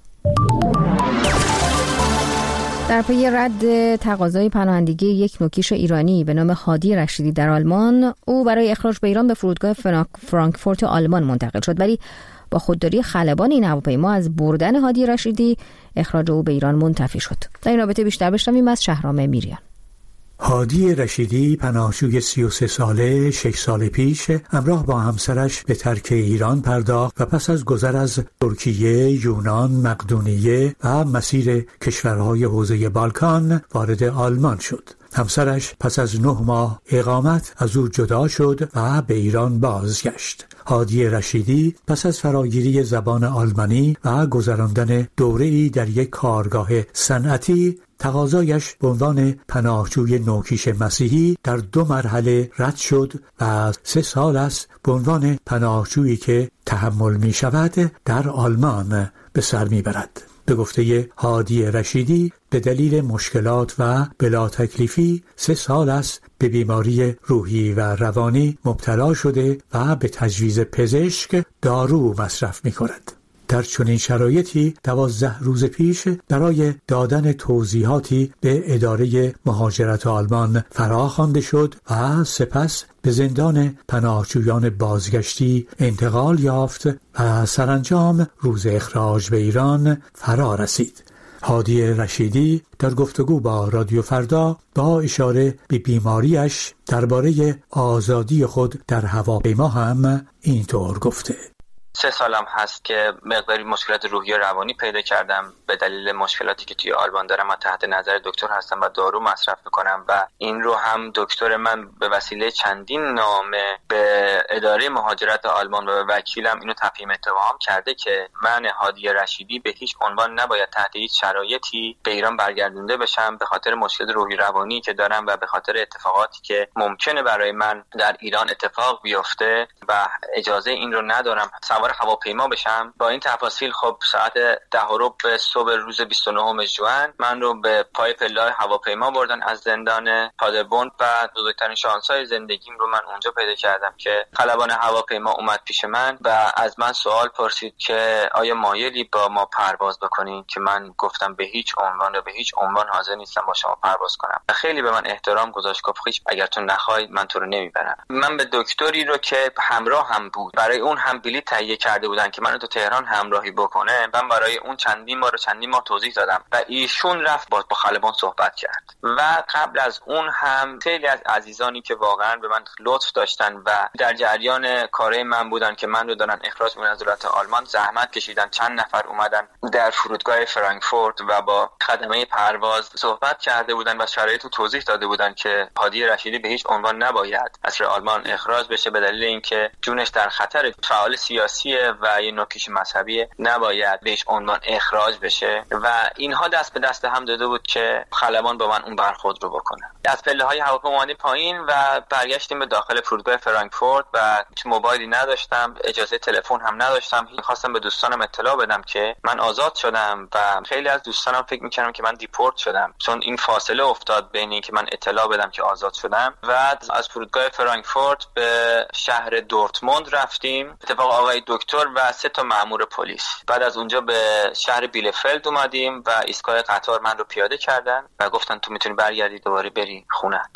A: در پی رد تقاضای پناهندگی یک نوکیش ایرانی به نام هادی رشیدی در آلمان، او برای اخراج به ایران به فرودگاه فرانکفورت آلمان منتقل شد، ولی با خودداری خلبان این هواپیما از بردن هادی رشیدی اخراج او به ایران منتفی شد. در این رابطه بیشتر بشنویم از شهرام میریان.
R: هادی رشیدی پناهجوی 33 ساله 6 سال پیش همراه با همسرش به ترک ایران پرداخت و پس از گذر از ترکیه، یونان، مقدونیه و مسیر کشورهای حوزه بالکان وارد آلمان شد. همسرش پس از 9 ماه اقامت از او جدا شد و به ایران بازگشت. هادی رشیدی پس از فراگیری زبان آلمانی و گذراندن دوره‌ای در یک کارگاه صنعتی، تقاضایش به عنوان پناهجوی نوکیش مسیحی در 2 مرحله رد شد و 3 سال است به عنوان پناهجویی که تحمل می شود در آلمان به سر می برد. به گفته هادی رشیدی به دلیل مشکلات و بلا تکلیفی 3 سال است به بیماری روحی و روانی مبتلا شده و به تجویز پزشک دارو مصرف می کند. در چنین شرایطی 12 روز پیش برای دادن توضیحاتی به اداره مهاجرت آلمان فراخوانده شد و سپس به زندان پناهجویان بازگشتی انتقال یافت و سرانجام روز اخراج به ایران فرا رسید. هادی رشیدی در گفتگو با رادیو فردا با اشاره به بیماریش درباره آزادی خود در هواپیما هم اینطور گفته:
S: 3 سالم هست که مقداری مشکلات روحی و روانی پیدا کردم به دلیل مشکلاتی که توی آلمان دارم. من تحت نظر دکتر هستم و دارو مصرف میکنم و این رو هم دکتر من به وسیله چندین نامه به اداره مهاجرت آلمان و به وکیلم اینو تفهیم اتهام کرده که من هادی رشیدی به هیچ عنوان نباید تحت هیچ شرایطی به ایران برگردونده بشم به خاطر مشکل روحی روانی که دارم و به خاطر اتفاقاتی که ممکنه برای من در ایران اتفاق بیفته و اجازه این رو ندارم سوار هواپیما بشم. با این تفاصیل خب ساعت 10 صبح روز 29 ژوئن من رو به پای پله هواپیما بردن از زندان پادربورن و بزرگترین شانس‌های زندگیم رو من اونجا پیدا کردم که خلبان هواپیما اومد پیش من و از من سوال پرسید که آیا مایلی با ما پرواز بکنین، که من گفتم به هیچ عنوان حاضر نیستم با شما پرواز کنم. خیلی به من احترام گذاشت، گفت اگر تو نخوای من تو رو نمیبرم. من به دکتری رو که همراه هم بود برای اون هم بلیط تهیه کرده بودن که منو تو تهران همراهی بکنه، من برای اون چندین ماه توضیح دادم و ایشون رفت با خلبان صحبت کرد. و قبل از اون هم خیلی از عزیزانی که واقعا به من لطف داشتن و در جریان کارهای من بودن که من رو دارن اخراج کنن از دولت آلمان زحمت کشیدن. چند نفر اومدن در فرودگاه فرانکفورت و با خدمه پرواز صحبت کرده بودن و شرایط رو توضیح داده بودن که هادی رشیدی به هیچ عنوان نباید از آلمان اخراج بشه به دلیل اینکه جونش در خطر، فعال سیاسیه و یه نوکیش مذهبی، نباید به هیچ عنوان اخراج بشه و اینها دست به دست هم داده بود که خلبان با من اون برخورد رو بکنه. از پله‌های هواپیما اومدیم پایین و برگشتیم به داخل فرودگاه فرانکفورت و هیچ موبایلی نداشتم، اجازه تلفن هم نداشتم. می‌خواستم به دوستانم اطلاع بدم که من آزاد شدم و خیلی از دوستانم فکر می‌کردن که من دیپورت شدم، چون این فاصله افتاد بین اینکه من اطلاع بدم که آزاد شدم و از فرودگاه فرانکفورت به شهر دورتموند رفتیم. اتفاق آقای دکتر و 3 مأمور پلیس. بعد از اونجا به شهر بیلفلد اومدیم و ایستگاه قطار من رو پیاده کردن و گفتن تو میتونی برگردی دوباره بری خونت.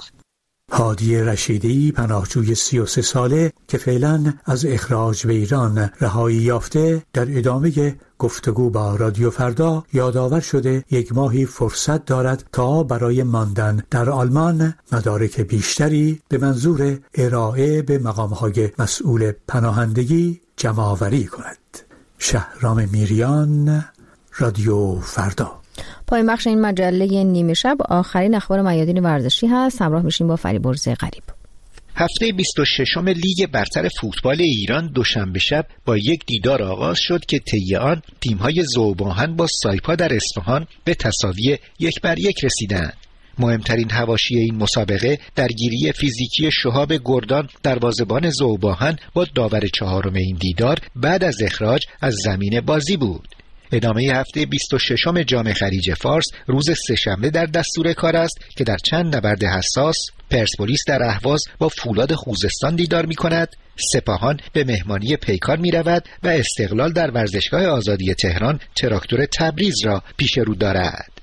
R: هادی رشیدی، پناهجوی 33 ساله که فعلا از اخراج به ایران رهایی یافته، در ادامه گفتگو با رادیو فردا یادآور شده 1 ماهی فرصت دارد تا برای ماندن در آلمان مدارک بیشتری به منظور ارائه به مقام‌های مسئول پناهندگی جمع‌آوری کند. شهرام میریان، رادیو فردا.
A: پایان بخش این مجله نیمه شب آخرین اخبار میادین ورزشی هست. همراه میشیم با فریبرز غریب.
T: هفته 26 لیگ برتر فوتبال ایران دوشنبه شب با یک دیدار آغاز شد که طی آن تیم‌های ذوب‌آهن با سایپا در اصفهان به تساوی 1-1 رسیدند. مهمترین حواشی این مسابقه درگیری فیزیکی شهاب گردان دروازه‌بان ذوب‌آهن با داور 4 این دیدار بعد از اخراج از زمین بازی بود. ادامه هفته 26 جام خلیج فارس روز سه‌شنبه در دستور کار است که در چند نبرد حساس پرسپولیس در اهواز با فولاد خوزستان دیدار می کند، سپاهان به مهمانی پیکان می رود و استقلال در ورزشگاه آزادی تهران تراکتور تبریز را پیش رو دارد.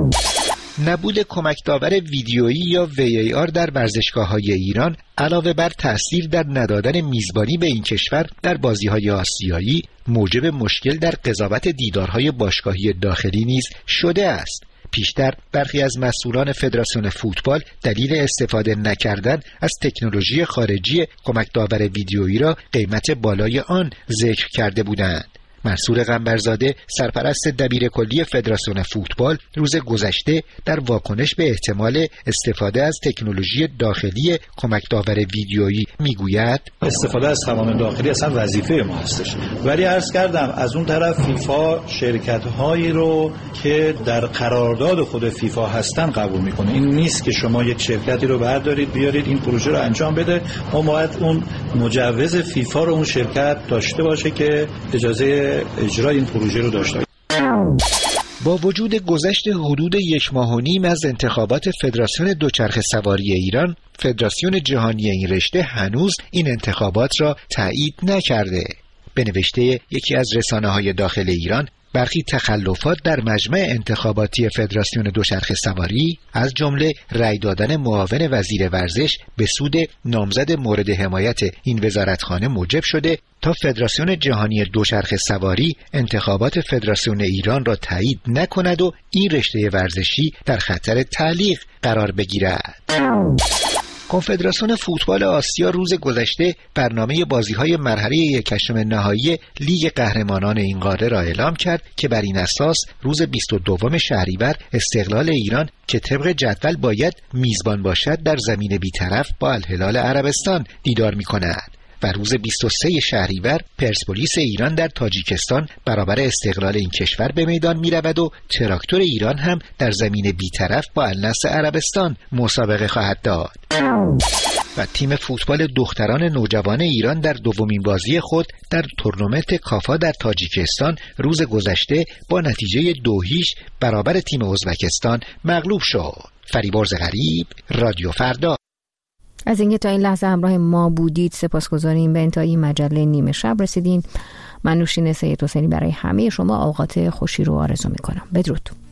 T: نبود کمک داور ویدیویی یا VAR در ورزشگاه‌های ایران علاوه بر تأثیر در ندادن میزبانی به این کشور در بازی‌های آسیایی موجب مشکل در قضاوت دیدارهای باشگاهی داخلی نیز شده است. پیشتر برخی از مسئولان فدراسیون فوتبال دلیل استفاده نکردن از تکنولوژی خارجی کمک داور ویدیویی را قیمت بالای آن ذکر کرده بودند. منصور قنبرزاده سرپرست دبیرکلی فدراسیون فوتبال روز گذشته در واکنش به احتمال استفاده از تکنولوژی داخلی کمک داور ویدیویی میگوید
U: استفاده از توان داخلی اصلا وظیفه ما هستش، ولی عرض کردم از اون طرف فیفا شرکت‌هایی رو که در قرارداد خود فیفا هستن قبول میکنه. این نیست که شما یک شرکتی رو بردارید بیارید این پروژه رو انجام بده، ما باید اون مجوز فیفا رو اون شرکت داشته باشه که اجازه اجرای این پروژه رو داشته.
T: با وجود گذشت حدود 1.5 ماه از انتخابات فدراسیون دوچرخه سواری ایران، فدراسیون جهانی این رشته هنوز این انتخابات را تایید نکرده. به نوشته یکی از رسانه‌های داخل ایران، برخی تخلفات در مجمع انتخاباتی فدراسیون دوچرخه سواری از جمله رأی دادن معاون وزیر ورزش به سود نامزد مورد حمایت این وزارتخانه موجب شده تا فدراسیون جهانی دوچرخه سواری انتخابات فدراسیون ایران را تایید نکند و این رشته ورزشی در خطر تعلیق قرار بگیرد. کنفدراسیون فوتبال آسیا روز گذشته برنامه بازی‌های مرحله 1/8 نهایی لیگ قهرمانان این قاره را اعلام کرد که بر این اساس روز 22 شهریور استقلال ایران که طبق جدول باید میزبان باشد در زمین بی‌طرف با الهلال عربستان دیدار می‌کند و روز 23 شهریور پرسپولیس ایران در تاجیکستان برابر استقلال این کشور به میدان می‌رود و تراکتور ایران هم در زمین بی‌طرف با النصر عربستان مسابقه خواهد داد. و تیم فوتبال دختران نوجوان ایران در دومین بازی خود در تورنمنت کافا در تاجیکستان روز گذشته با نتیجه 2-0 برابر تیم ازبکستان مغلوب شد. فریبرز غریب، رادیو فردا.
A: از اینکه تا این لحظه همراه ما بودید سپاسگزاریم. به انتهای مجله نیمه شب رسیدین. من نوشین سید حسینی برای همه شما اوقات خوشی رو آرزو میکنم. بدرود.